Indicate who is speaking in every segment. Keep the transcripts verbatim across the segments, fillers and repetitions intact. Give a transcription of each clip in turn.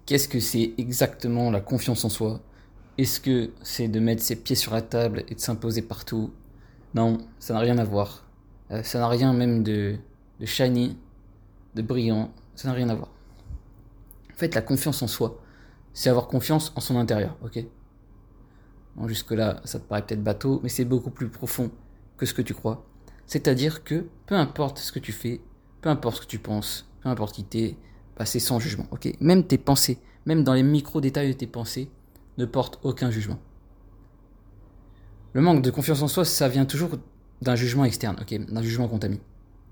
Speaker 1: Qu'est-ce que c'est exactement la confiance en soi? Est-ce que c'est de mettre ses pieds sur la table et de s'imposer partout? Non, ça n'a rien à voir. Euh, ça n'a rien même de, de shiny, de brillant. Ça n'a rien à voir. En fait, la confiance en soi, c'est avoir confiance en son intérieur, ok? Bon, jusque-là, ça te paraît peut-être bateau, mais c'est beaucoup plus profond que ce que tu crois. C'est-à-dire que peu importe ce que tu fais, peu importe ce que tu penses, peu importe qui t'es, bah, c'est sans jugement, ok? Même tes pensées, même dans les micro-détails de tes pensées, ne portent aucun jugement. Le manque de confiance en soi, ça vient toujours d'un jugement externe, ok? D'un jugement qu'on t'a mis.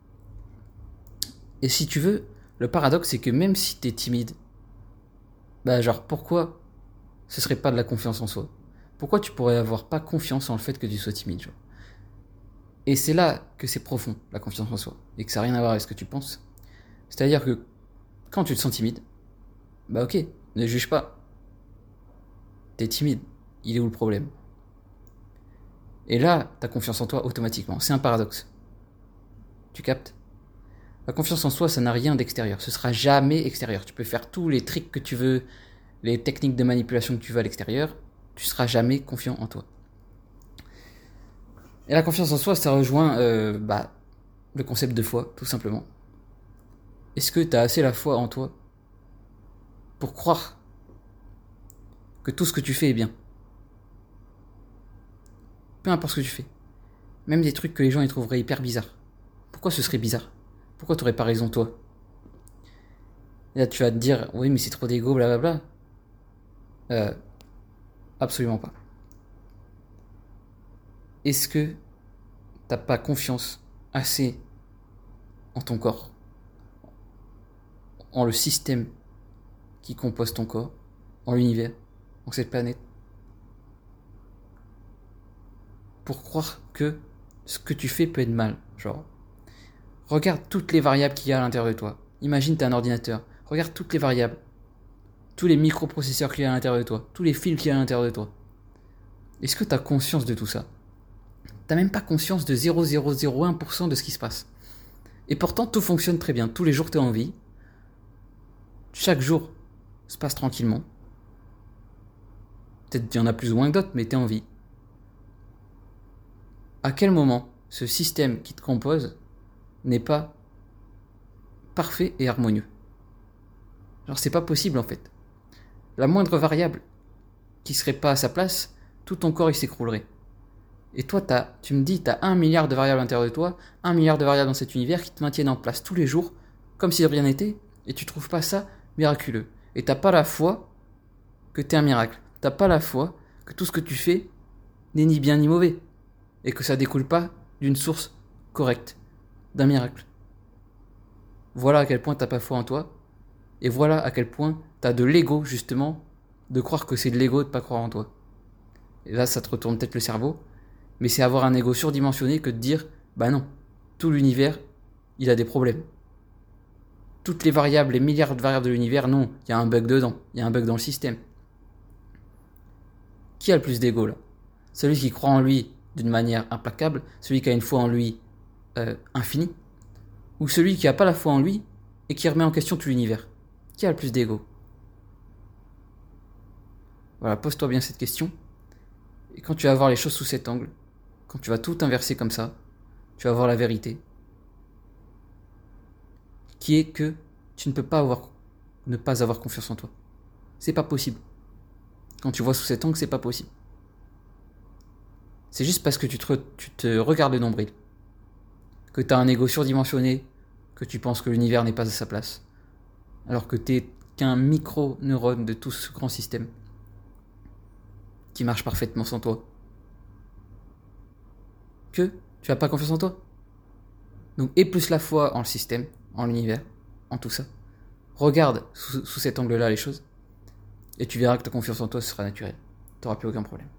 Speaker 1: Et si tu veux, le paradoxe, c'est que même si t'es timide, bah genre, pourquoi ce serait pas de la confiance en soi? Pourquoi tu pourrais avoir pas confiance en le fait que tu sois timide, genre? Et c'est là que c'est profond, la confiance en soi, et que ça n'a rien à voir avec ce que tu penses. C'est-à-dire que quand tu te sens timide, bah ok, ne juge pas. T'es timide, il est où le problème? Et là, t'as confiance en toi automatiquement. C'est un paradoxe. Tu captes? La confiance en soi, ça n'a rien d'extérieur. Ce sera jamais extérieur. Tu peux faire tous les tricks que tu veux, les techniques de manipulation que tu veux à l'extérieur, tu seras jamais confiant en toi. Et la confiance en soi, ça rejoint euh, bah, le concept de foi, tout simplement. Est-ce que tu as assez la foi en toi pour croire que tout ce que tu fais est bien? Peu importe ce que tu fais. Même des trucs que les gens ils trouveraient hyper bizarres. Pourquoi ce serait bizarre? Pourquoi t'aurais pas raison toi? Et là tu vas te dire, oui mais c'est trop d'ego, blablabla. Euh, absolument pas. Est-ce que t'as pas confiance assez en ton corps, en le système qui compose ton corps, en l'univers, en cette planète, pour croire que ce que tu fais peut être mal? Genre, regarde toutes les variables qu'il y a à l'intérieur de toi. Imagine t'as un ordinateur. Regarde toutes les variables, tous les microprocesseurs qu'il y a à l'intérieur de toi, tous les fils qu'il y a à l'intérieur de toi. Est-ce que t'as conscience de tout ça? T'as même pas conscience de zéro virgule zéro zéro un pour cent de ce qui se passe. Et pourtant, tout fonctionne très bien. Tous les jours, t'es en vie. Chaque jour se passe tranquillement. Peut-être qu'il y en a plus ou moins que d'autres, mais t'es en vie. À quel moment ce système qui te compose n'est pas parfait et harmonieux? Genre, c'est pas possible en fait. La moindre variable qui serait pas à sa place, tout ton corps il s'écroulerait. Et toi, t'as, tu me dis, t'as un milliard de variables à l'intérieur de toi, un milliard de variables dans cet univers qui te maintiennent en place tous les jours, comme si de rien n'était, et tu trouves pas ça miraculeux. Et t'as pas la foi que t'es un miracle. T'as pas la foi que tout ce que tu fais n'est ni bien ni mauvais. Et que ça découle pas d'une source correcte, d'un miracle. Voilà à quel point t'as pas foi en toi, et voilà à quel point t'as de l'ego, justement, de croire que c'est de l'ego de pas croire en toi. Et là, ça te retourne peut-être le cerveau, mais c'est avoir un ego surdimensionné que de dire, bah non, tout l'univers, il a des problèmes. Toutes les variables, les milliards de variables de l'univers, non, il y a un bug dedans, il y a un bug dans le système. Qui a le plus d'ego là? Celui qui croit en lui d'une manière implacable, celui qui a une foi en lui euh, infinie, ou celui qui n'a pas la foi en lui et qui remet en question tout l'univers? Qui a le plus d'ego? Voilà, pose-toi bien cette question. Et quand tu vas voir les choses sous cet angle, quand tu vas tout inverser comme ça, tu vas voir la vérité, qui est que tu ne peux pas avoir, ne pas avoir confiance en toi. C'est pas possible. Quand tu vois sous cet angle, c'est pas possible. C'est juste parce que tu te, tu te regardes le nombril, que tu as un ego surdimensionné, que tu penses que l'univers n'est pas à sa place, alors que t'es qu'un micro-neurone de tout ce grand système qui marche parfaitement sans toi. Que tu n'as pas confiance en toi. Donc, aie plus la foi en le système, en l'univers, en tout ça. Regarde sous, sous cet angle-là les choses, et tu verras que ta confiance en toi sera naturelle. Tu n'auras plus aucun problème.